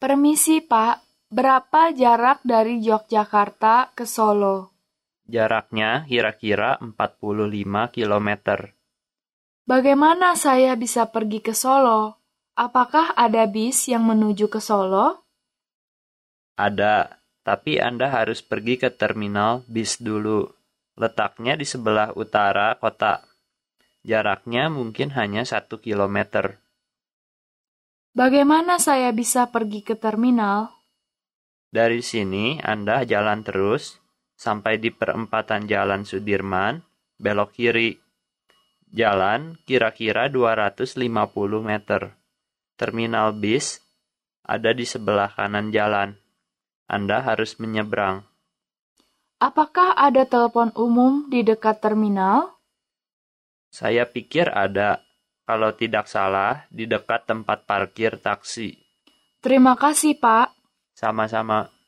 Permisi, Pak. Berapa jarak dari Yogyakarta ke Solo? Jaraknya kira-kira 45 kilometer. Bagaimana saya bisa pergi ke Solo? Apakah ada bis yang menuju ke Solo? Ada, tapi Anda harus pergi ke terminal bis dulu. Letaknya di sebelah utara kota. Jaraknya mungkin hanya 1 kilometer. Bagaimana saya bisa pergi ke terminal? Dari sini Anda jalan terus sampai di perempatan Jalan Sudirman, belok kiri. Jalan kira-kira 250 meter. Terminal bis ada di sebelah kanan jalan. Anda harus menyeberang. Apakah ada telepon umum di dekat terminal? Saya pikir ada, kalau tidak salah, di dekat tempat parkir taksi. Terima kasih, Pak. Sama-sama.